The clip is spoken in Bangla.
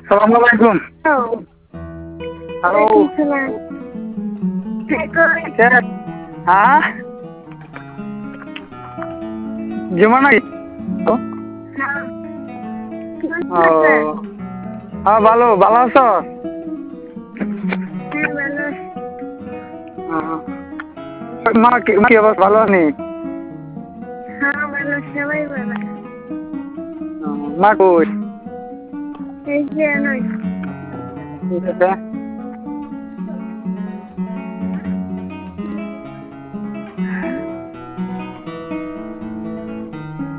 Assalamualaikum. Oh, Halo. Waalaikumsalam. Cek. Hah? Gimana nih? Oh. Oh. Ah, ভালো আছো? হ্যাঁ ভালো আছি। মা কি অবস্থা ভালো নেই? হ্যাঁ ভালো, সবাই ভালো। মা কই? এই যে নয়। ঠিক আছে।